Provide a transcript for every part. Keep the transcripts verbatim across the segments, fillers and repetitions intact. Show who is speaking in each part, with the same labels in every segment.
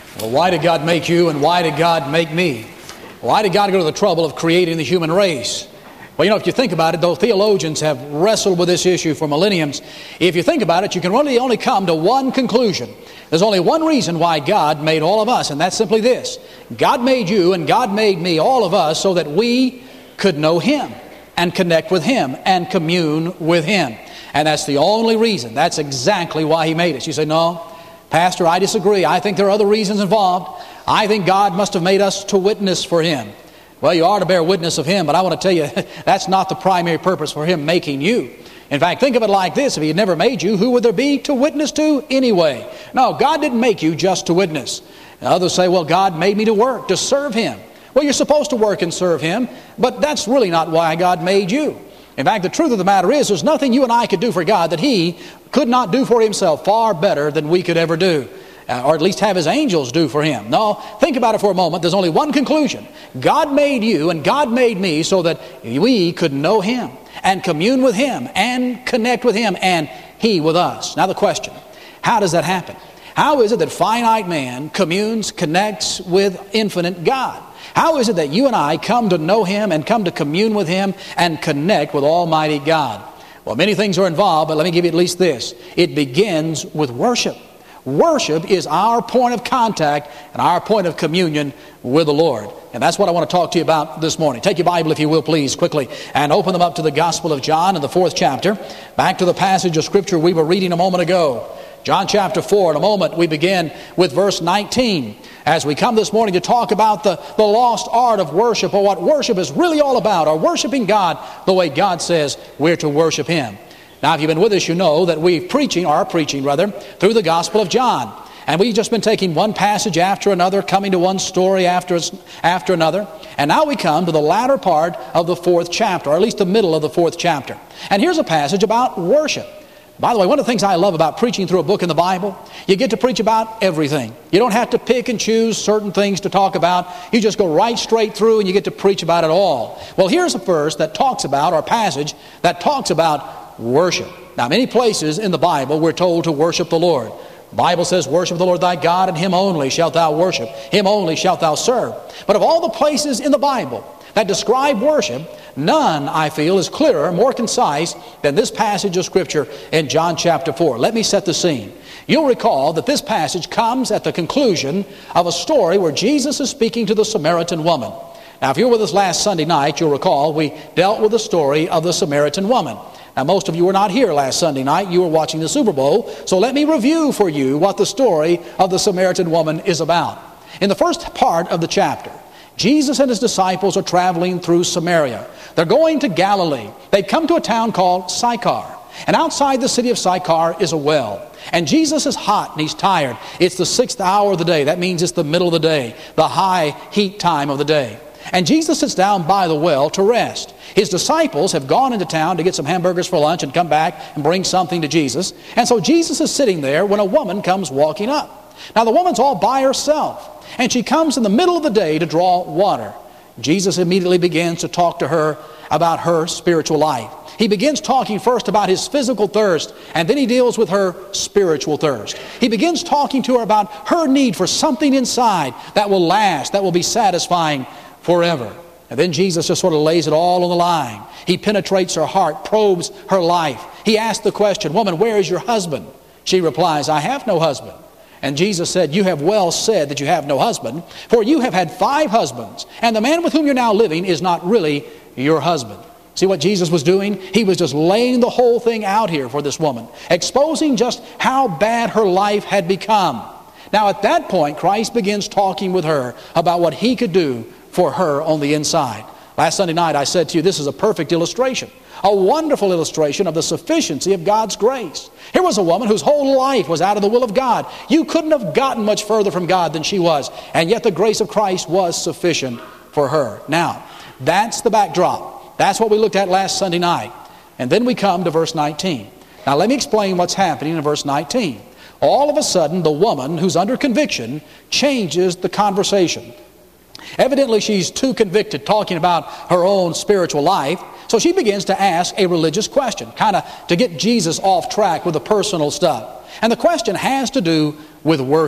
Speaker 1: Well, why did God make you and why did God make me? Why did God go to the trouble of creating the human race? Well, you know, if you think about it, though theologians have wrestled with this issue for millenniums, if you think about it, you can really only come to one conclusion. There's only one reason why God made all of us, and that's simply this. God made you and God made me, all of us, so that we could know Him and connect with Him and commune with Him. And that's the only reason. That's exactly why He made us. You say, no, Pastor, I disagree. I think there are other reasons involved. I think God must have made us to witness for Him. Well, you are to bear witness of Him, but I want to tell you, that's not the primary purpose for Him making you. In fact, think of it like this. If He had never made you, who would there be to witness to anyway? No, God didn't make you just to witness. Now, others say, well, God made me to work, to serve Him. Well, you're supposed to work and serve Him, but that's really not why God made you. In fact, the truth of the matter is, there's nothing you and I could do for God that He could not do for Himself far better than we could ever do. Uh, or at least have His angels do for Him. No, think about it for a moment. There's only one conclusion. God made you and God made me so that we could know Him and commune with Him and connect with Him and He with us. Now the question, how does that happen? How is it that finite man communes, connects with infinite God? How is it that you and I come to know Him and come to commune with Him and connect with Almighty God? Well, many things are involved, but let me give you at least this. It begins with worship. Worship is our point of contact and our point of communion with the Lord. And that's what I want to talk to you about this morning. Take your Bible, if you will, please, quickly, and open them up to the Gospel of John in the fourth chapter. Back to the passage of Scripture we were reading a moment ago. John chapter four. In a moment, we begin with verse nineteen. As we come this morning to talk about the, the lost art of worship, or what worship is really all about, or worshiping God the way God says we're to worship Him. Now, if you've been with us, you know that we're preaching, or are preaching rather, through the Gospel of John. And we've just been taking one passage after another, coming to one story after, after another. And now we come to the latter part of the fourth chapter, or at least the middle of the fourth chapter. And here's a passage about worship. By the way, one of the things I love about preaching through a book in the Bible, you get to preach about everything. You don't have to pick and choose certain things to talk about. You just go right straight through and you get to preach about it all. Well, here's a verse that talks about, or a passage that talks about worship. Now, many places in the Bible we're told to worship the Lord. The Bible says, worship the Lord thy God, and Him only shalt thou worship. Him only shalt thou serve. But of all the places in the Bible that describe worship, none, I feel, is clearer, more concise than this passage of Scripture in John chapter four. Let me set the scene. You'll recall that this passage comes at the conclusion of a story where Jesus is speaking to the Samaritan woman. Now, if you were with us last Sunday night, you'll recall we dealt with the story of the Samaritan woman. Now, most of you were not here last Sunday night. You were watching the Super Bowl. So let me review for you what the story of the Samaritan woman is about. In the first part of the chapter, Jesus and His disciples are traveling through Samaria. They're going to Galilee. They've come to a town called Sychar. And outside the city of Sychar is a well. And Jesus is hot and He's tired. It's the sixth hour of the day. That means it's the middle of the day, the high heat time of the day. And Jesus sits down by the well to rest. His disciples have gone into town to get some hamburgers for lunch and come back and bring something to Jesus. And so Jesus is sitting there when a woman comes walking up. Now the woman's all by herself, and she comes in the middle of the day to draw water. Jesus immediately begins to talk to her about her spiritual life. He begins talking first about his physical thirst, and then he deals with her spiritual thirst. He begins talking to her about her need for something inside that will last, that will be satisfying forever. And then Jesus just sort of lays it all on the line. He penetrates her heart, probes her life. He asks the question, woman, where is your husband? She replies, I have no husband. And Jesus said, you have well said that you have no husband, for you have had five husbands, and the man with whom you're now living is not really your husband. See what Jesus was doing? He was just laying the whole thing out here for this woman, exposing just how bad her life had become. Now at that point, Christ begins talking with her about what He could do for her on the inside. Last Sunday night I said to you, this is a perfect illustration, a wonderful illustration of the sufficiency of God's grace. Here was a woman whose whole life was out of the will of God. You couldn't have gotten much further from God than she was, and yet the grace of Christ was sufficient for her. Now, that's the backdrop. That's what we looked at last Sunday night. And then we come to verse nineteen. Now let me explain what's happening in verse nineteen. All of a sudden, the woman who's under conviction changes the conversation. Evidently, she's too convicted talking about her own spiritual life, so she begins to ask a religious question, kind of to get Jesus off track with the personal stuff. And the question has to do with worship.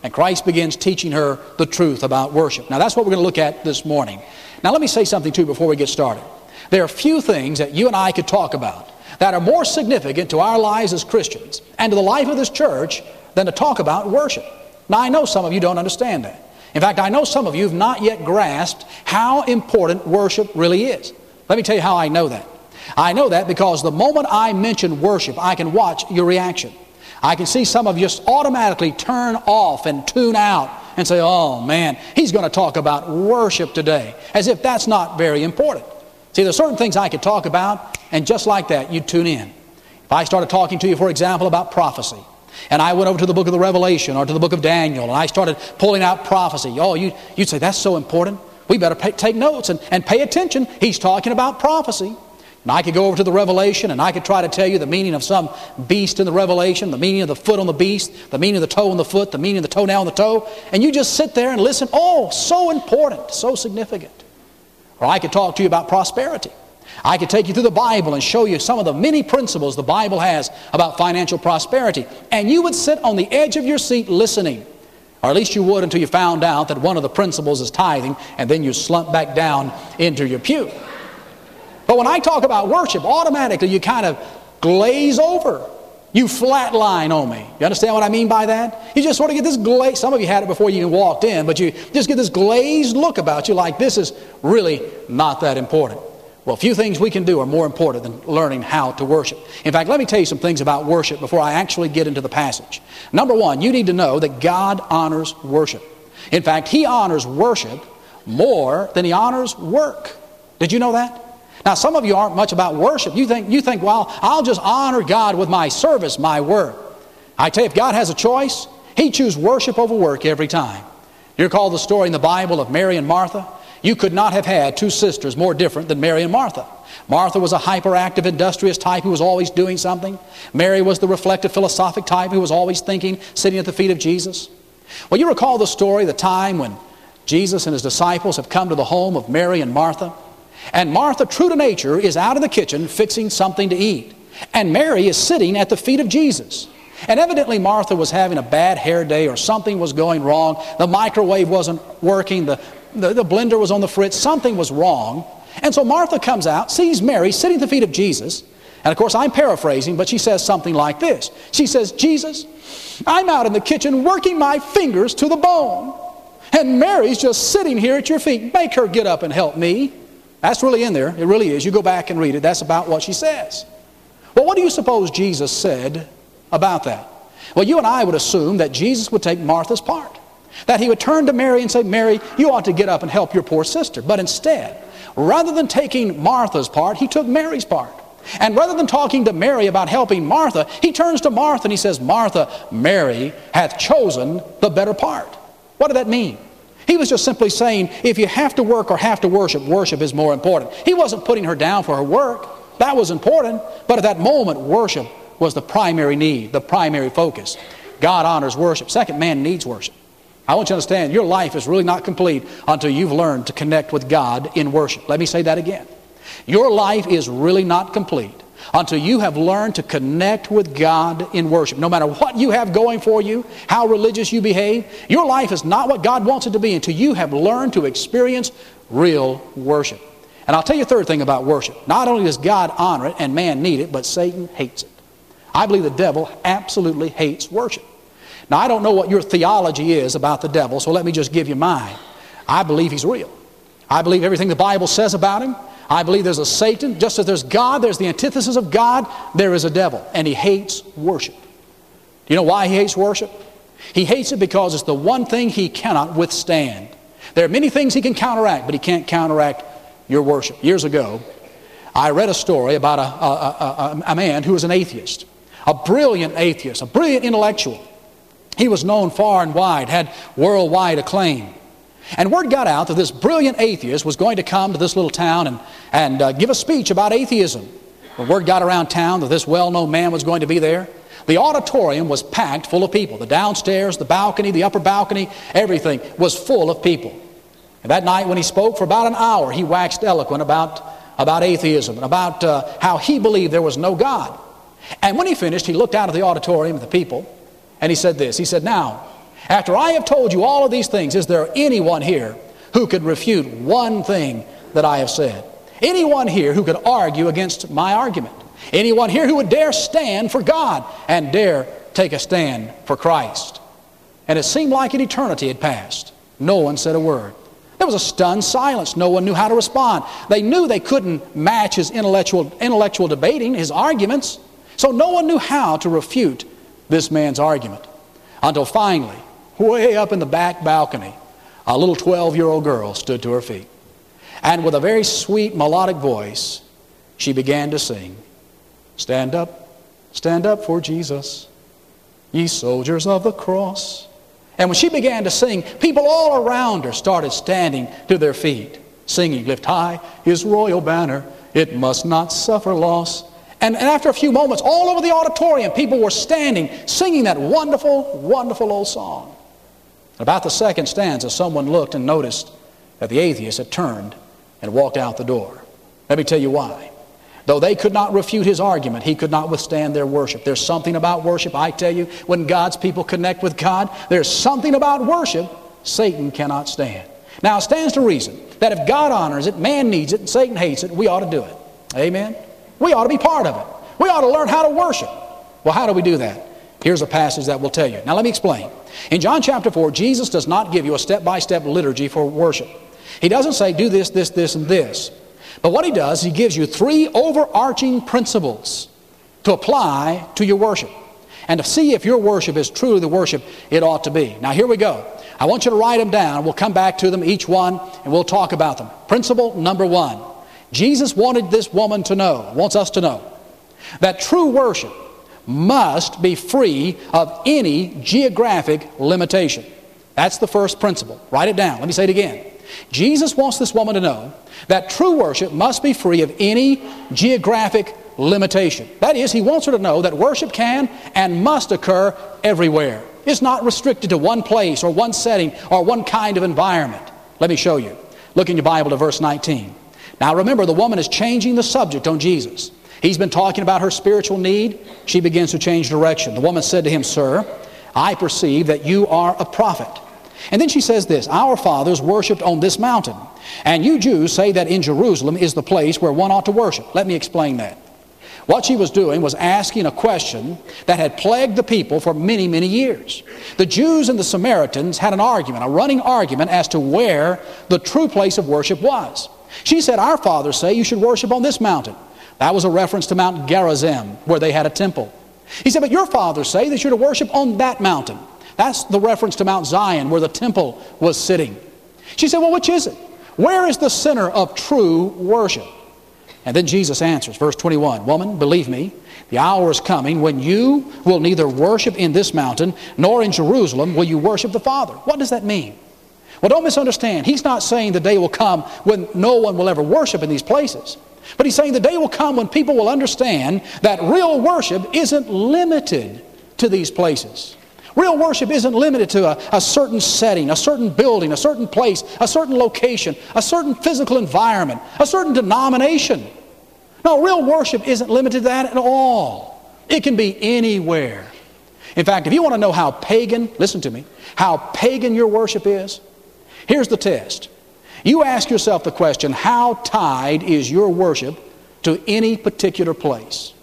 Speaker 1: And Christ begins teaching her the truth about worship. Now that's what we're going to look at this morning. Now let me say something too before we get started. There are few things that you and I could talk about that are more significant to our lives as Christians and to the life of this church than to talk about worship. Now I know some of you don't understand that. In fact, I know some of you have not yet grasped how important worship really is. Let me tell you how I know that. I know that because the moment I mention worship, I can watch your reaction. I can see some of you just automatically turn off and tune out and say, oh man, he's going to talk about worship today, as if that's not very important. See, there's certain things I could talk about, and just like that, you'd tune in. If I started talking to you, for example, about prophecy, and I went over to the book of the Revelation or to the book of Daniel, and I started pulling out prophecy, oh, you, you'd say, that's so important. We better pay, take notes and, and pay attention. He's talking about prophecy. And I could go over to the Revelation, and I could try to tell you the meaning of some beast in the Revelation, the meaning of the foot on the beast, the meaning of the toe on the foot, the meaning of the toenail on the toe, and you just sit there and listen. Oh, so important, so significant. Or I could talk to you about prosperity. I could take you through the Bible and show you some of the many principles the Bible has about financial prosperity. And you would sit on the edge of your seat listening. Or at least you would until you found out that one of the principles is tithing, and then you slump back down into your pew. But when I talk about worship, automatically you kind of glaze over. You flatline on me. You understand what I mean by that? You just sort of get this glaze. Some of you had it before you even walked in, but you just get this glazed look about you like this is really not that important. Well, few things we can do are more important than learning how to worship. In fact, let me tell you some things about worship before I actually get into the passage. Number one, you need to know that God honors worship. In fact, He honors worship more than He honors work. Did you know that? Now, some of you aren't much about worship. You think, you think, well, I'll just honor God with my service, my work. I tell you, if God has a choice, He'd choose worship over work every time. You recall the story in the Bible of Mary and Martha? You could not have had two sisters more different than Mary and Martha. Martha was a hyperactive, industrious type who was always doing something. Mary was the reflective, philosophic type who was always thinking, sitting at the feet of Jesus. Well, you recall the story, the time when Jesus and His disciples have come to the home of Mary and Martha. And Martha, true to nature, is out in the kitchen fixing something to eat. And Mary is sitting at the feet of Jesus. And evidently Martha was having a bad hair day, or something was going wrong. The microwave wasn't working. The, the, the blender was on the fritz. Something was wrong. And so Martha comes out, sees Mary sitting at the feet of Jesus. And of course I'm paraphrasing, but she says something like this. She says, Jesus, I'm out in the kitchen working my fingers to the bone. And Mary's just sitting here at your feet. Make her get up and help me. That's really in there. It really is. You go back and read it. That's about what she says. Well, what do you suppose Jesus said about that? Well, you and I would assume that Jesus would take Martha's part. That He would turn to Mary and say, Mary, you ought to get up and help your poor sister. But instead, rather than taking Martha's part, He took Mary's part. And rather than talking to Mary about helping Martha, He turns to Martha and He says, Martha, Mary hath chosen the better part. What did that mean? He was just simply saying, if you have to work or have to worship, worship is more important. He wasn't putting her down for her work. That was important. But at that moment, worship was the primary need, the primary focus. God honors worship. Second, man needs worship. I want you to understand, your life is really not complete until you've learned to connect with God in worship. Let me say that again. Your life is really not complete until you have learned to connect with God in worship. No matter what you have going for you, how religious you behave, your life is not what God wants it to be until you have learned to experience real worship. And I'll tell you a third thing about worship. Not only does God honor it and man need it, but Satan hates it. I believe the devil absolutely hates worship. Now, I don't know what your theology is about the devil, so let me just give you mine. I believe he's real. I believe everything the Bible says about him. I believe there's a Satan. Just as there's God, there's the antithesis of God, there is a devil. And he hates worship. Do you know why he hates worship? He hates it because it's the one thing he cannot withstand. There are many things he can counteract, but he can't counteract your worship. Years ago, I read a story about a, a, a, a man who was an atheist. A brilliant atheist, a brilliant intellectual. He was known far and wide, had worldwide acclaim. And word got out that this brilliant atheist was going to come to this little town and, and uh, give a speech about atheism. When word got around town that this well-known man was going to be there, the auditorium was packed full of people. The downstairs, the balcony, the upper balcony, everything was full of people. And that night when he spoke for about an hour, he waxed eloquent about, about atheism and about uh, how he believed there was no God. And when he finished, he looked out at the auditorium at the people and he said this. He said, now, After I have told you all of these things, is there anyone here who could refute one thing that I have said? Anyone here who could argue against my argument? Anyone here who would dare stand for God and dare take a stand for Christ? And it seemed like an eternity had passed. No one said a word. There was a stunned silence. No one knew how to respond. They knew they couldn't match his intellectual, intellectual debating, his arguments. So no one knew how to refute this man's argument. Until finally, way up in the back balcony, a little twelve-year-old girl stood to her feet. And with a very sweet melodic voice, she began to sing, "Stand up, stand up for Jesus, ye soldiers of the cross." And when she began to sing, people all around her started standing to their feet, singing, "Lift high his royal banner, it must not suffer loss." And, and after a few moments, all over the auditorium, people were standing, singing that wonderful, wonderful old song. About the second stanza, someone looked and noticed that the atheist had turned and walked out the door. Let me tell you why. Though they could not refute his argument, he could not withstand their worship. There's something about worship, I tell you, when God's people connect with God, there's something about worship Satan cannot stand. Now, it stands to reason that if God honors it, man needs it, and Satan hates it, we ought to do it. Amen? We ought to be part of it. We ought to learn how to worship. Well, how do we do that? Here's a passage that will tell you. Now, let me explain. In John chapter four, Jesus does not give you a step-by-step liturgy for worship. He doesn't say, do this, this, this, and this. But what he does, he gives you three overarching principles to apply to your worship and to see if your worship is truly the worship it ought to be. Now, here we go. I want you to write them down. We'll come back to them, each one, and we'll talk about them. Principle number one. Jesus wanted this woman to know, wants us to know, that true worship must be free of any geographic limitation. That's the first principle. Write it down. Let me say it again. Jesus wants this woman to know that true worship must be free of any geographic limitation. That is, he wants her to know that worship can and must occur everywhere. It's not restricted to one place or one setting or one kind of environment. Let me show you. Look in your Bible to verse nineteen. Now remember, the woman is changing the subject on Jesus. He's been talking about her spiritual need. She begins to change direction. The woman said to him, "Sir, I perceive that you are a prophet." And then she says this, "Our fathers worshipped on this mountain, and you Jews say that in Jerusalem is the place where one ought to worship." Let me explain that. What she was doing was asking a question that had plagued the people for many, many years. The Jews and the Samaritans had an argument, a running argument as to where the true place of worship was. She said, "Our fathers say you should worship on this mountain." That was a reference to Mount Gerizim, where they had a temple. He said, "But your fathers say that you're to worship on that mountain." That's the reference to Mount Zion, where the temple was sitting. She said, "Well, which is it? Where is the center of true worship?" And then Jesus answers, verse twenty-one, "Woman, believe me, the hour is coming when you will neither worship in this mountain nor in Jerusalem will you worship the Father." What does that mean? Well, don't misunderstand. He's not saying the day will come when no one will ever worship in these places. But he's saying the day will come when people will understand that real worship isn't limited to these places. Real worship isn't limited to a, a certain setting, a certain building, a certain place, a certain location, a certain physical environment, a certain denomination. No, real worship isn't limited to that at all. It can be anywhere. In fact, if you want to know how pagan, listen to me, how pagan your worship is, here's the test. You ask yourself the question, how tied is your worship to any particular place?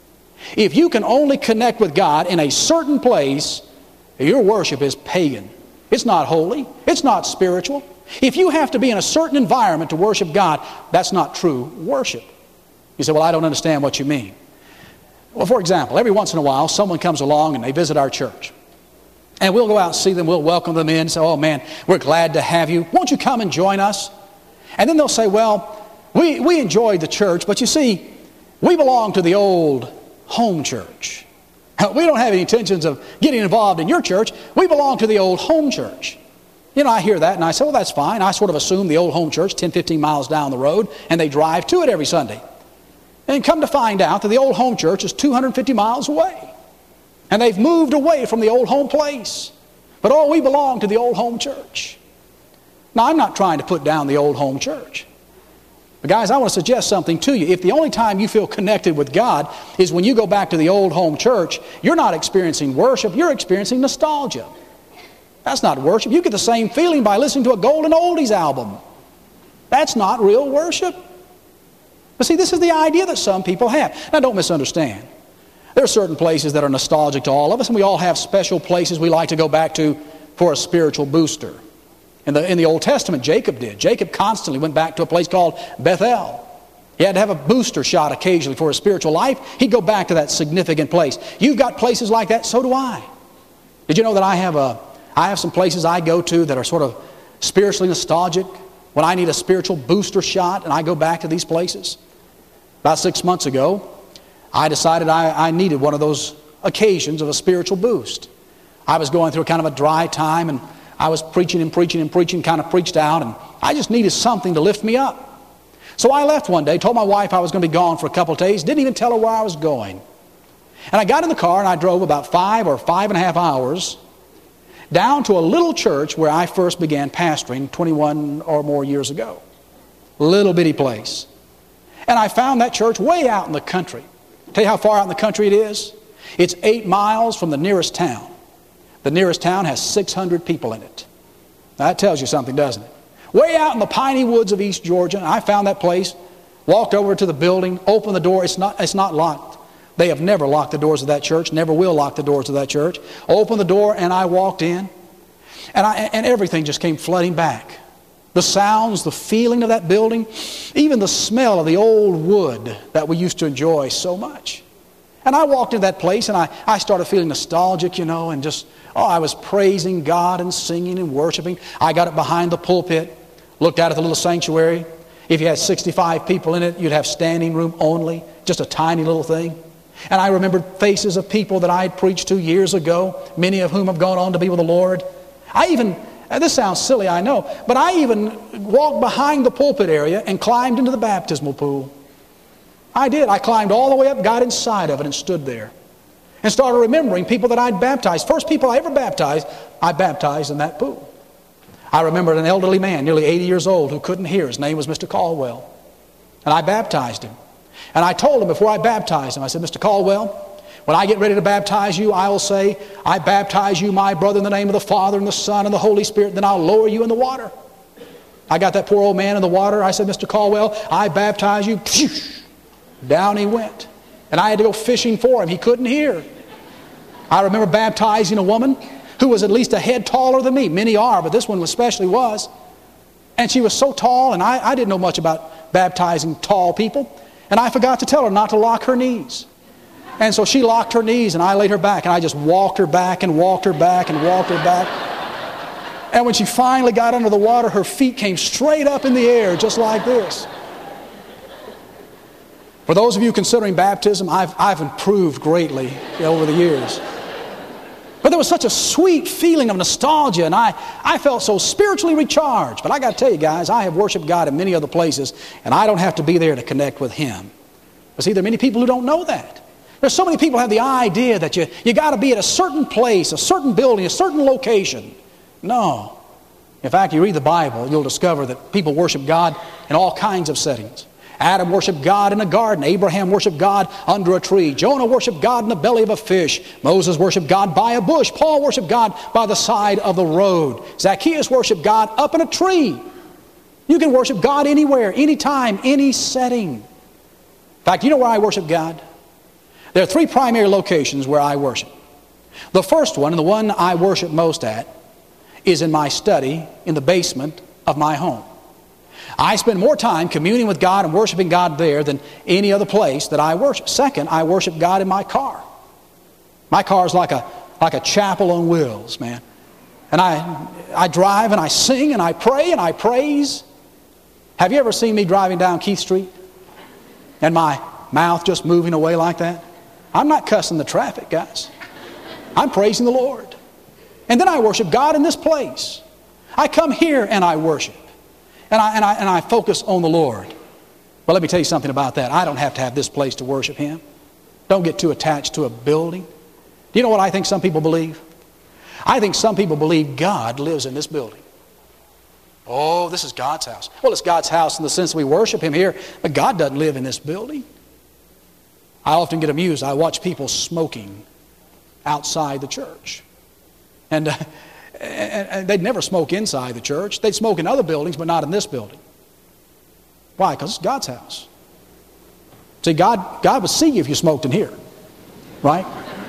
Speaker 1: If you can only connect with God in a certain place, your worship is pagan. It's not holy. It's not spiritual. If you have to be in a certain environment to worship God, that's not true worship. You say, "Well, I don't understand what you mean." Well, for example, every once in a while, someone comes along and they visit our church. And we'll go out and see them. We'll welcome them in and say, "Oh, man, we're glad to have you. Won't you come and join us?" And then they'll say, "Well, we, we enjoyed the church, but you see, we belong to the old home church. We don't have any intentions of getting involved in your church. We belong to the old home church." You know, I hear that and I say, "Well, that's fine." I sort of assume the old home church, ten, fifteen miles down the road, and they drive to it every Sunday. And come to find out that the old home church is two hundred fifty miles away. And they've moved away from the old home place. But oh, we belong to the old home church. Now, I'm not trying to put down the old home church. But guys, I want to suggest something to you. If the only time you feel connected with God is when you go back to the old home church, you're not experiencing worship, you're experiencing nostalgia. That's not worship. You get the same feeling by listening to a Golden Oldies album. That's not real worship. But see, this is the idea that some people have. Now, don't misunderstand. There are certain places that are nostalgic to all of us, and we all have special places we like to go back to for a spiritual booster. In the, in the Old Testament, Jacob did. Jacob constantly went back to a place called Bethel. He had to have a booster shot occasionally for his spiritual life. He'd go back to that significant place. You've got places like that, so do I. Did you know that I have a, I have some places I go to that are sort of spiritually nostalgic when I need a spiritual booster shot, and I go back to these places? About six months ago, I decided I, I needed one of those occasions of a spiritual boost. I was going through kind of a dry time, and I was preaching and preaching and preaching, kind of preached out, and I just needed something to lift me up. So I left one day, told my wife I was going to be gone for a couple of days, didn't even tell her where I was going. And I got in the car and I drove about five or five and a half hours down to a little church where I first began pastoring twenty-one or more years ago. Little bitty place. And I found that church way out in the country. Tell you how far out in the country it is? It's eight miles from the nearest town. The nearest town has six hundred people in it. Now that tells you something, doesn't it? Way out in the piney woods of East Georgia, I found that place, walked over to the building, opened the door. It's not, it's not locked. They have never locked the doors of that church, never will lock the doors of that church. Opened the door and I walked in, and, I, and everything just came flooding back. The sounds, the feeling of that building, even the smell of the old wood that we used to enjoy so much. And I walked into that place and I, I started feeling nostalgic, you know, and just, oh, I was praising God and singing and worshiping. I got up behind the pulpit, looked out at the little sanctuary. If you had sixty-five people in it, you'd have standing room only, just a tiny little thing. And I remembered faces of people that I had preached to years ago, many of whom have gone on to be with the Lord. I even, this sounds silly, I know, but I even walked behind the pulpit area and climbed into the baptismal pool. I did. I climbed all the way up, got inside of it, and stood there. And started remembering people that I'd baptized. First people I ever baptized, I baptized in that pool. I remembered an elderly man, nearly eighty years old, who couldn't hear. His name was Mister Caldwell. And I baptized him. And I told him before I baptized him, I said, Mister Caldwell, when I get ready to baptize you, I will say, I baptize you, my brother, in the name of the Father and the Son and the Holy Spirit. Then I'll lower you in the water. I got that poor old man in the water. I said, Mister Caldwell, I baptize you. Down he went. And I had to go fishing for him. He couldn't hear. I remember baptizing a woman who was at least a head taller than me. Many are, but this one especially was. And she was so tall, and I, I didn't know much about baptizing tall people. And I forgot to tell her not to lock her knees. And so she locked her knees, and I laid her back, and I just walked her back and walked her back and walked her back. And when she finally got under the water, her feet came straight up in the air, just like this. For those of you considering baptism, I've, I've improved greatly over the years. But there was such a sweet feeling of nostalgia, and I, I felt so spiritually recharged. But I got to tell you guys, I have worshiped God in many other places, and I don't have to be there to connect with Him. But see, there are many people who don't know that. There's so many people who have the idea that you, you got to be at a certain place, a certain building, a certain location. No. In fact, you read the Bible, you'll discover that people worship God in all kinds of settings. Adam worshiped God in a garden. Abraham worshiped God under a tree. Jonah worshiped God in the belly of a fish. Moses worshiped God by a bush. Paul worshiped God by the side of the road. Zacchaeus worshiped God up in a tree. You can worship God anywhere, anytime, any setting. In fact, you know where I worship God? There are three primary locations where I worship. The first one, and the one I worship most at, is in my study in the basement of my home. I spend more time communing with God and worshiping God there than any other place that I worship. Second, I worship God in my car. My car is like a, like a chapel on wheels, man. And I, I drive and I sing and I pray and I praise. Have you ever seen me driving down Keith Street and my mouth just moving away like that? I'm not cussing the traffic, guys. I'm praising the Lord. And then I worship God in this place. I come here and I worship. And I, and, I, and I focus on the Lord. Well, let me tell you something about that. I don't have to have this place to worship Him. Don't get too attached to a building. Do you know what I think some people believe? I think some people believe God lives in this building. Oh, this is God's house. Well, it's God's house in the sense we worship Him here, but God doesn't live in this building. I often get amused. I watch people smoking outside the church. And uh, And, and they'd never smoke inside the church. They'd smoke in other buildings, but not in this building. Why? Because it's God's house. See, God, God would see you if you smoked in here. Right?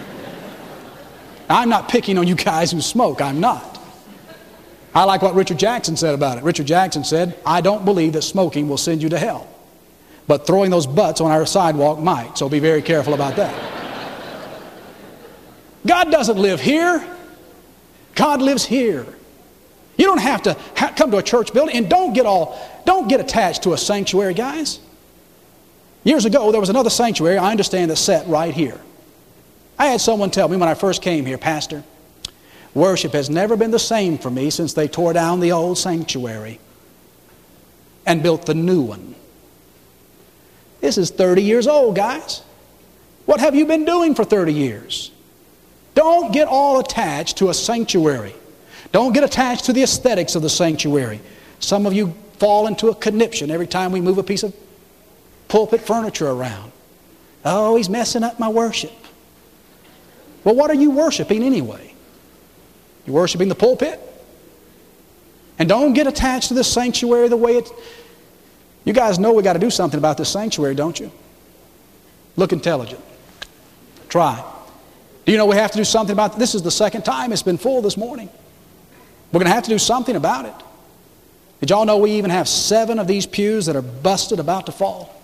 Speaker 1: I'm not picking on you guys who smoke. I'm not. I like what Richard Jackson said about it. Richard Jackson said, I don't believe that smoking will send you to hell. But throwing those butts on our sidewalk might. So be very careful about that. God doesn't live here. God lives here. You don't have to ha- come to a church building, and don't get all, don't get attached to a sanctuary, guys. Years ago, there was another sanctuary, I understand, that sat right here. I had someone tell me when I first came here, Pastor, worship has never been the same for me since they tore down the old sanctuary and built the new one. This is thirty years old, guys. What have you been doing for thirty years? Don't get all attached to a sanctuary. Don't get attached to the aesthetics of the sanctuary. Some of you fall into a conniption every time we move a piece of pulpit furniture around. Oh, he's messing up my worship. Well, what are you worshiping anyway? You're worshiping the pulpit? And don't get attached to this sanctuary the way it... You guys know we got to do something about this sanctuary, don't you? Look intelligent. Try. Do you know we have to do something about it? This is the second time it's been full this morning. We're going to have to do something about it. Did y'all know we even have seven of these pews that are busted, about to fall?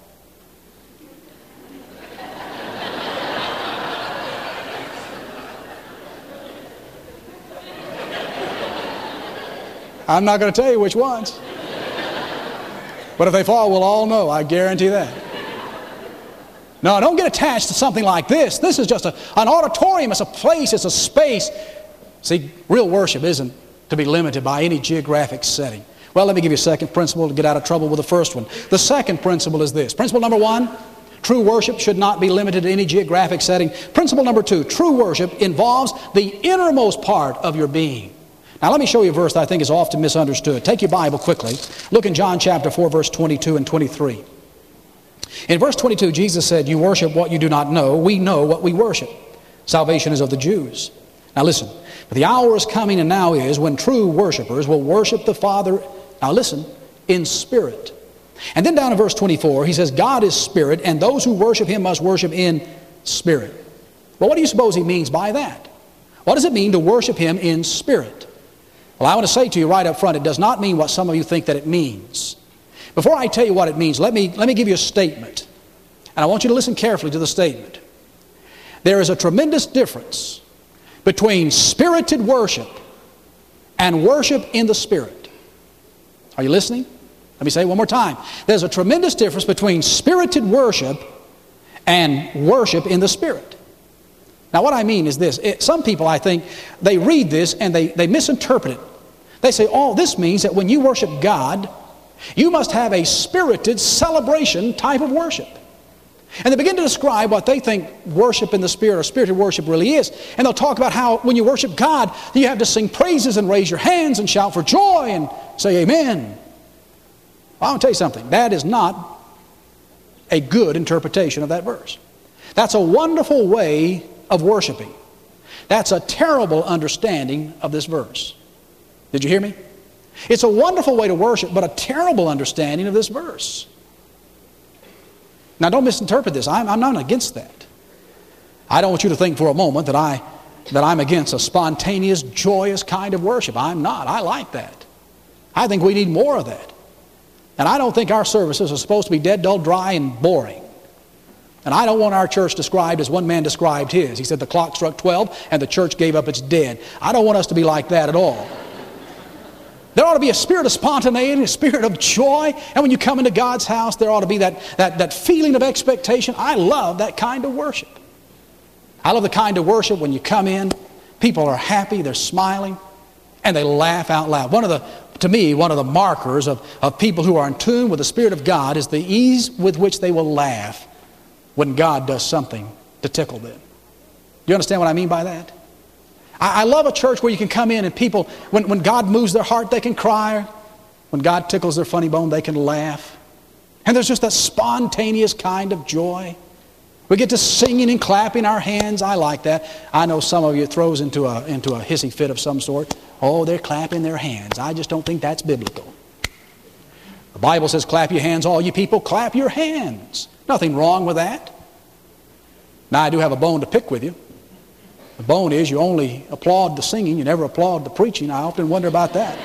Speaker 1: I'm not going to tell you which ones. But if they fall, we'll all know. I guarantee that. No, don't get attached to something like this. This is just a, an auditorium. It's a place. It's a space. See, real worship isn't to be limited by any geographic setting. Well, let me give you a second principle to get out of trouble with the first one. The second principle is this. Principle number one, true worship should not be limited to any geographic setting. Principle number two, true worship involves the innermost part of your being. Now, let me show you a verse that I think is often misunderstood. Take your Bible quickly. Look in John chapter four, verse twenty-two and twenty-three. In verse twenty-two, Jesus said, you worship what you do not know. We know what we worship. Salvation is of the Jews. Now listen, the hour is coming and now is when true worshipers will worship the Father, now listen, in spirit. And then down in verse twenty-four, he says, God is spirit, and those who worship him must worship in spirit. Well, what do you suppose he means by that? What does it mean to worship him in spirit? Well, I want to say to you right up front, it does not mean what some of you think that it means. Before I tell you what it means, let me, let me give you a statement. And I want you to listen carefully to the statement. There is a tremendous difference between spirited worship and worship in the Spirit. Are you listening? Let me say it one more time. There's a tremendous difference between spirited worship and worship in the Spirit. Now, what I mean is this. It, some people, I think, they read this and they, they misinterpret it. They say, oh, this means that when you worship God, you must have a spirited celebration type of worship. And they begin to describe what they think worship in the Spirit or spirited worship really is. And they'll talk about how when you worship God, you have to sing praises and raise your hands and shout for joy and say amen. Well, I'll tell you something. That is not a good interpretation of that verse. That's a wonderful way of worshiping. That's a terrible understanding of this verse. Did you hear me? It's a wonderful way to worship, but a terrible understanding of this verse. Now, don't misinterpret this. I'm, I'm not against that. I don't want you to think for a moment that, I, that I'm against a spontaneous, joyous kind of worship. I'm not. I like that. I think we need more of that. And I don't think our services are supposed to be dead, dull, dry, and boring. And I don't want our church described as one man described his. He said the clock struck twelve and the church gave up its dead. I don't want us to be like that at all. There ought to be a spirit of spontaneity, a spirit of joy. And when you come into God's house, there ought to be that, that, that feeling of expectation. I love that kind of worship. I love the kind of worship when you come in, people are happy, they're smiling, and they laugh out loud. One of the, to me, one of the markers of, of people who are in tune with the Spirit of God is the ease with which they will laugh when God does something to tickle them. Do you understand what I mean by that? I love a church where you can come in and people, when, when God moves their heart, they can cry. When God tickles their funny bone, they can laugh. And there's just that spontaneous kind of joy. We get to singing and clapping our hands. I like that. I know some of you it throws into a, into a hissy fit of some sort. Oh, they're clapping their hands. I just don't think that's biblical. The Bible says, clap your hands, all you people, clap your hands. Nothing wrong with that. Now, I do have a bone to pick with you. The bone is you only applaud the singing, you never applaud the preaching. I often wonder about that.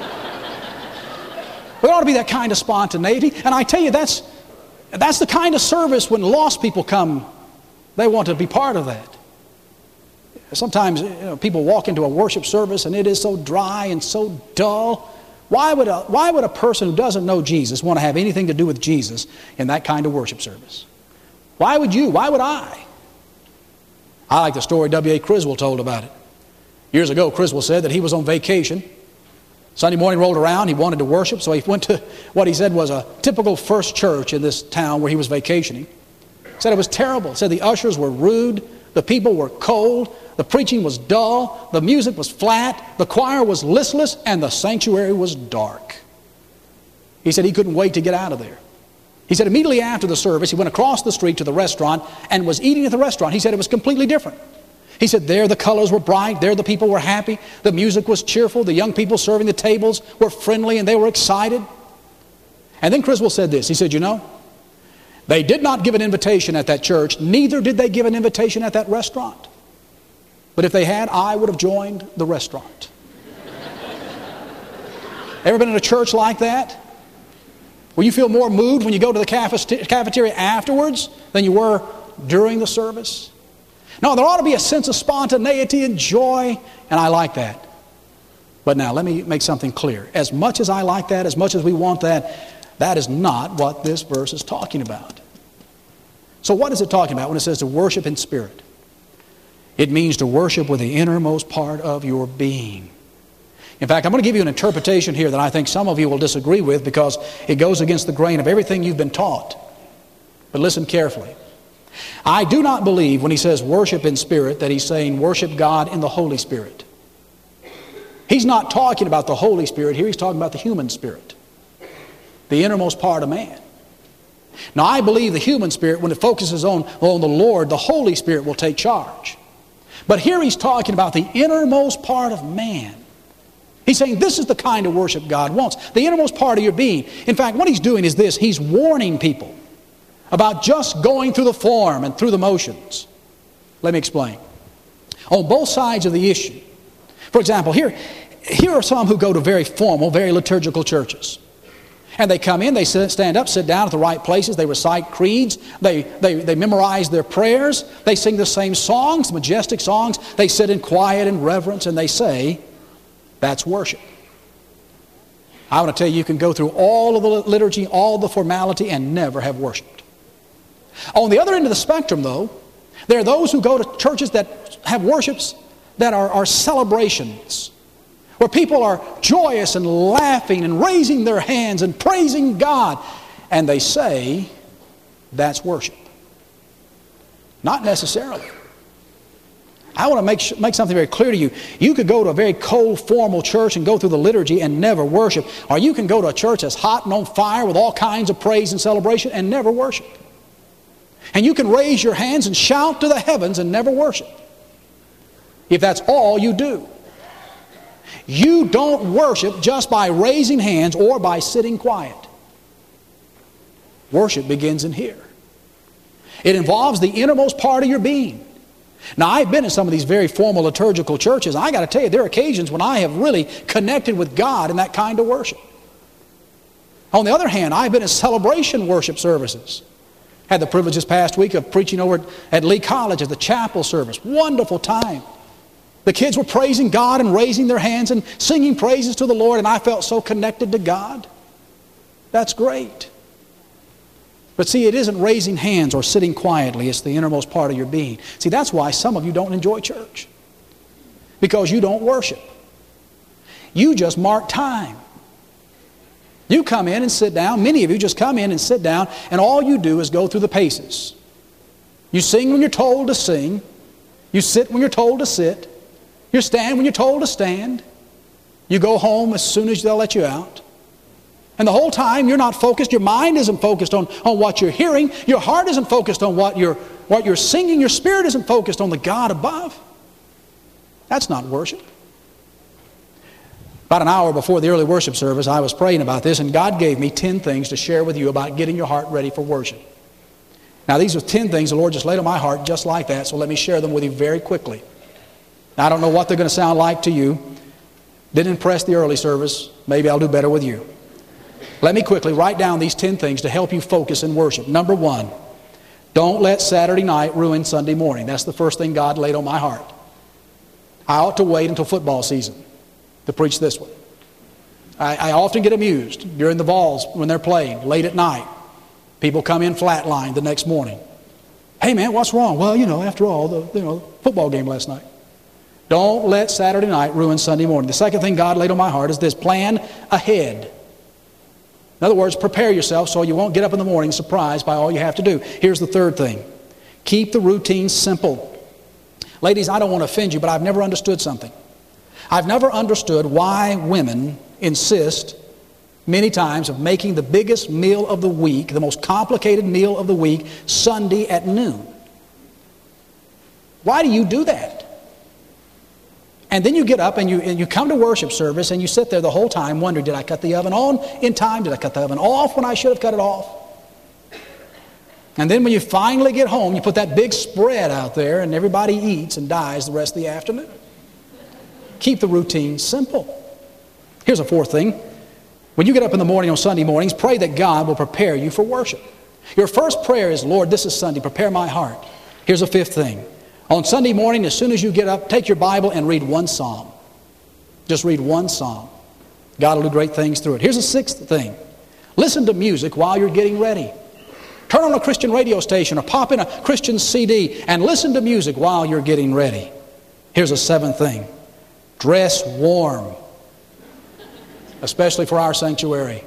Speaker 1: There ought to be that kind of spontaneity. And I tell you, that's, that's the kind of service when lost people come, they want to be part of that. Sometimes you know, people walk into a worship service and it is so dry and so dull. Why would, a, why would a person who doesn't know Jesus want to have anything to do with Jesus in that kind of worship service? Why would you? Why would I? I like the story W A Criswell told about it. Years ago, Criswell said that he was on vacation. Sunday morning rolled around, he wanted to worship, so he went to what he said was a typical first church in this town where he was vacationing. He said it was terrible. He said the ushers were rude, the people were cold, the preaching was dull, the music was flat, the choir was listless, and the sanctuary was dark. He said he couldn't wait to get out of there. He said immediately after the service, he went across the street to the restaurant and was eating at the restaurant. He said it was completely different. He said there the colors were bright, there the people were happy, the music was cheerful, the young people serving the tables were friendly and they were excited. And then Criswell said this, he said, you know, they did not give an invitation at that church, neither did they give an invitation at that restaurant. But if they had, I would have joined the restaurant. Ever been in a church like that? Where you feel more moved when you go to the cafeteria afterwards than you were during the service? No, there ought to be a sense of spontaneity and joy, and I like that. But now, let me make something clear. As much as I like that, as much as we want that, that is not what this verse is talking about. So what is it talking about when it says to worship in spirit? It means to worship with the innermost part of your being. In fact, I'm going to give you an interpretation here that I think some of you will disagree with because it goes against the grain of everything you've been taught. But listen carefully. I do not believe when he says worship in spirit that he's saying worship God in the Holy Spirit. He's not talking about the Holy Spirit here. He's talking about the human spirit, the innermost part of man. Now, I believe the human spirit, when it focuses on, on the Lord, the Holy Spirit will take charge. But here he's talking about the innermost part of man. He's saying this is the kind of worship God wants, the innermost part of your being. In fact, what he's doing is this. He's warning people about just going through the form and through the motions. Let me explain. On both sides of the issue. For example, here, here are some who go to very formal, very liturgical churches. And they come in, they sit, stand up, sit down at the right places, they recite creeds, they, they, they memorize their prayers, they sing the same songs, majestic songs, they sit in quiet and reverence, and they say, that's worship. I want to tell you, you can go through all of the liturgy, all the formality, and never have worshiped. On the other end of the spectrum, though, there are those who go to churches that have worships that are, are celebrations, where people are joyous and laughing and raising their hands and praising God. And they say, that's worship. Not necessarily. I want to make, make something very clear to you. You could go to a very cold, formal church and go through the liturgy and never worship. Or you can go to a church that's hot and on fire with all kinds of praise and celebration and never worship. And you can raise your hands and shout to the heavens and never worship. If that's all you do. You don't worship just by raising hands or by sitting quiet. Worship begins in here. It involves the innermost part of your being. Now, I've been in some of these very formal liturgical churches. I got to tell you, there are occasions when I have really connected with God in that kind of worship. On the other hand, I've been in celebration worship services. Had the privilege this past week of preaching over at Lee College at the chapel service. Wonderful time. The kids were praising God and raising their hands and singing praises to the Lord, and I felt so connected to God. That's great. But see, it isn't raising hands or sitting quietly. It's the innermost part of your being. See, that's why some of you don't enjoy church. Because you don't worship. You just mark time. You come in and sit down. Many of you just come in and sit down, and all you do is go through the paces. You sing when you're told to sing. You sit when you're told to sit. You stand when you're told to stand. You go home as soon as they'll let you out. And the whole time you're not focused. Your mind isn't focused on, on what you're hearing. Your heart isn't focused on what you're what you're singing, your spirit isn't focused on the God above. That's not worship. About an hour before the early worship service, I was praying about this, and God gave me ten things to share with you about getting your heart ready for worship. Now, these are ten things the Lord just laid on my heart just like that, so let me share them with you very quickly. Now, I don't know what they're going to sound like to you. Didn't impress the early service. Maybe I'll do better with you. Let me quickly write down these ten things to help you focus in worship. Number one, don't let Saturday night ruin Sunday morning. That's the first thing God laid on my heart. I ought to wait until football season to preach this one. I, I often get amused during the Vols when they're playing, late at night. People come in flatlined the next morning. Hey man, what's wrong? Well, you know, after all, the you know, football game last night. Don't let Saturday night ruin Sunday morning. The second thing God laid on my heart is this: plan ahead. In other words, prepare yourself so you won't get up in the morning surprised by all you have to do. Here's the third thing. Keep the routine simple. Ladies, I don't want to offend you, but I've never understood something. I've never understood why women insist many times of making the biggest meal of the week, the most complicated meal of the week, Sunday at noon. Why do you do that? And then you get up and you, and you come to worship service and you sit there the whole time wondering, did I cut the oven on in time? Did I cut the oven off when I should have cut it off? And then when you finally get home, you put that big spread out there and everybody eats and dies the rest of the afternoon. Keep the routine simple. Here's a fourth thing. When you get up in the morning on Sunday mornings, pray that God will prepare you for worship. Your first prayer is, Lord, this is Sunday, prepare my heart. Here's a fifth thing. On Sunday morning, as soon as you get up, take your Bible and read one psalm. Just read one psalm. God will do great things through it. Here's a sixth thing. Listen to music while you're getting ready. Turn on a Christian radio station or pop in a Christian C D and listen to music while you're getting ready. Here's a seventh thing. Dress warm, especially for our sanctuary.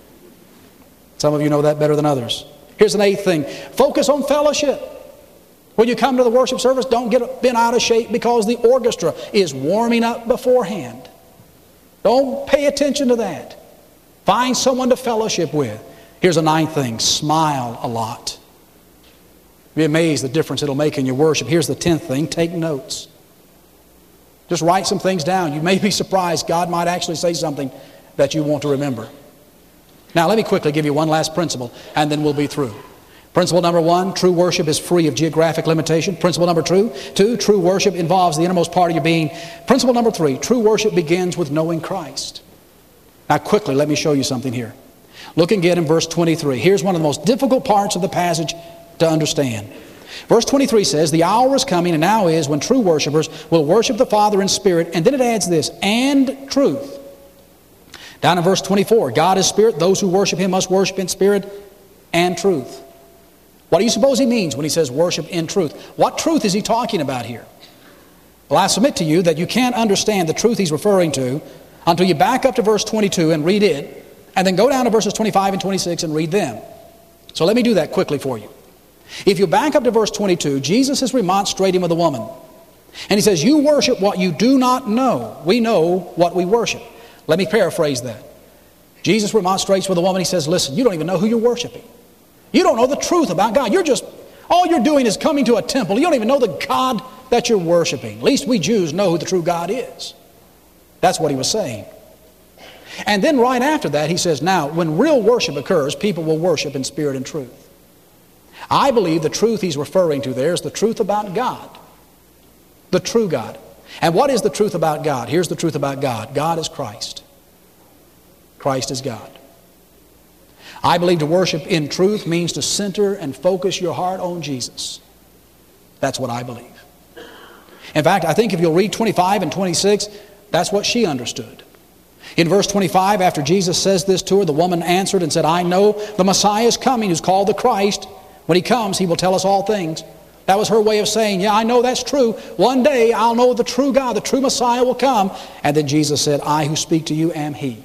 Speaker 1: Some of you know that better than others. Here's an eighth thing. Focus on fellowship. When you come to the worship service, don't get bent out of shape because the orchestra is warming up beforehand. Don't pay attention to that. Find someone to fellowship with. Here's a ninth thing. Smile a lot. Be amazed the difference it'll make in your worship. Here's the tenth thing. Take notes. Just write some things down. You may be surprised. God might actually say something that you want to remember. Now, let me quickly give you one last principle, and then we'll be through. Principle number one, true worship is free of geographic limitation. Principle number two, two, true worship involves the innermost part of your being. Principle number three, true worship begins with knowing Christ. Now, quickly, let me show you something here. Look again in verse twenty-three. Here's one of the most difficult parts of the passage to understand. Verse twenty-three says, the hour is coming, and now is, when true worshipers will worship the Father in spirit. And then it adds this, and truth. Down in verse twenty-four, God is spirit. Those who worship Him must worship in spirit and truth. What do you suppose He means when He says worship in truth? What truth is He talking about here? Well, I submit to you that you can't understand the truth He's referring to until you back up to verse twenty-two and read it, and then go down to verses twenty-five and twenty-six and read them. So let me do that quickly for you. If you back up to verse twenty-two, Jesus is remonstrating with a woman. And He says, you worship what you do not know. We know what we worship. Let me paraphrase that. Jesus remonstrates with a woman. He says, listen, you don't even know who you're worshiping. You don't know the truth about God. You're just, all you're doing is coming to a temple. You don't even know the God that you're worshiping. At least we Jews know who the true God is. That's what He was saying. And then right after that, He says, now, when real worship occurs, people will worship in spirit and truth. I believe the truth He's referring to there is the truth about God. The true God. And what is the truth about God? Here's the truth about God. God is Christ. Christ is God. I believe to worship in truth means to center and focus your heart on Jesus. That's what I believe. In fact, I think if you'll read twenty-five and twenty-six, that's what she understood. In verse twenty-five, after Jesus says this to her, the woman answered and said, I know the Messiah is coming, who's called the Christ. When He comes, He will tell us all things. That was her way of saying, yeah, I know that's true. One day I'll know the true God, the true Messiah will come. And then Jesus said, I who speak to you am He.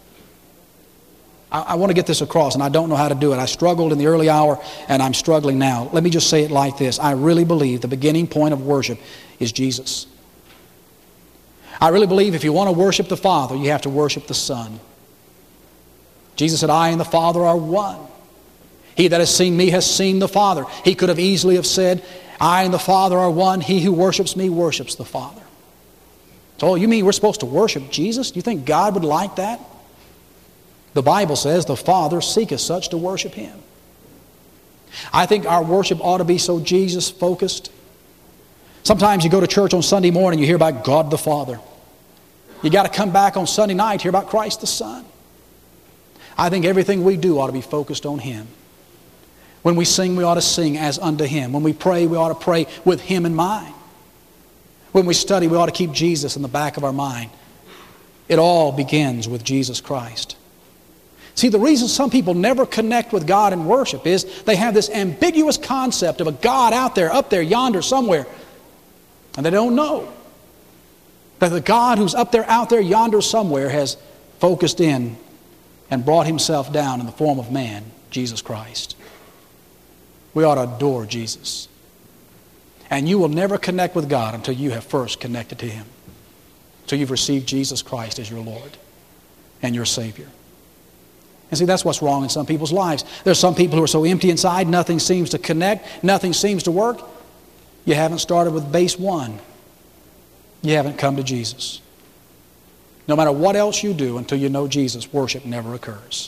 Speaker 1: I, I want to get this across, and I don't know how to do it. I struggled in the early hour, and I'm struggling now. Let me just say it like this. I really believe the beginning point of worship is Jesus. I really believe if you want to worship the Father, you have to worship the Son. Jesus said, I and the Father are one. He that has seen me has seen the Father. He could have easily have said, I and the Father are one. He who worships me worships the Father. So you mean we're supposed to worship Jesus? Do you think God would like that? The Bible says the Father seeketh such to worship Him. I think our worship ought to be so Jesus-focused. Sometimes you go to church on Sunday morning, you hear about God the Father. You got to come back on Sunday night to hear about Christ the Son. I think everything we do ought to be focused on Him. When we sing, we ought to sing as unto Him. When we pray, we ought to pray with Him in mind. When we study, we ought to keep Jesus in the back of our mind. It all begins with Jesus Christ. See, the reason some people never connect with God in worship is they have this ambiguous concept of a God out there, up there, yonder, somewhere. And they don't know that the God who's up there, out there, yonder, somewhere has focused in and brought Himself down in the form of man, Jesus Christ. We ought to adore Jesus. And you will never connect with God until you have first connected to Him. Until you've received Jesus Christ as your Lord and your Savior. And see, that's what's wrong in some people's lives. There's some people who are so empty inside, nothing seems to connect, nothing seems to work. You haven't started with base one. You haven't come to Jesus. No matter what else you do, until you know Jesus, worship never occurs.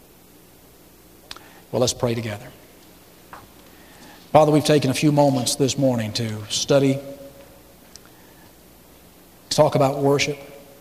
Speaker 1: Well, let's pray together. Father, we've taken a few moments this morning to study, to talk about worship.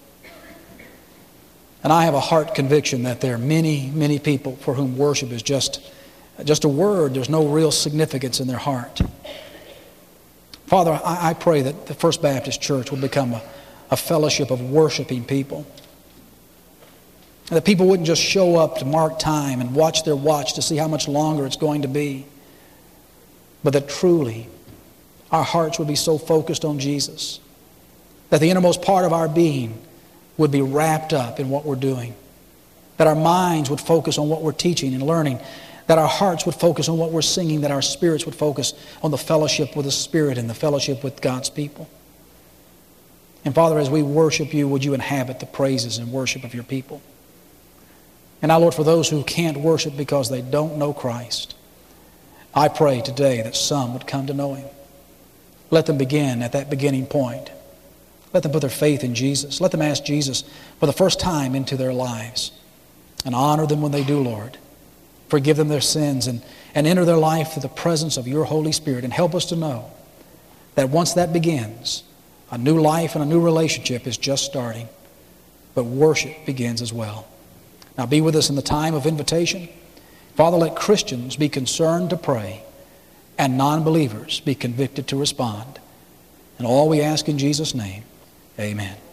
Speaker 1: And I have a heart conviction that there are many, many people for whom worship is just, just a word. There's no real significance in their heart. Father, I, I pray that the First Baptist Church will become a, a fellowship of worshiping people. And that people wouldn't just show up to mark time and watch their watch to see how much longer it's going to be. But that truly our hearts would be so focused on Jesus that the innermost part of our being would be wrapped up in what we're doing. That our minds would focus on what we're teaching and learning. That our hearts would focus on what we're singing. That our spirits would focus on the fellowship with the Spirit and the fellowship with God's people. And Father, as we worship You, would You inhabit the praises and worship of Your people. And now, Lord, for those who can't worship because they don't know Christ, I pray today that some would come to know Him. Let them begin at that beginning point. Let them put their faith in Jesus. Let them ask Jesus for the first time into their lives. And honor them when they do, Lord. Forgive them their sins and, and enter their life through the presence of Your Holy Spirit. And help us to know that once that begins, a new life and a new relationship is just starting. But worship begins as well. Now be with us in the time of invitation. Father, let Christians be concerned to pray and non-believers be convicted to respond. And all we ask in Jesus' name, amen.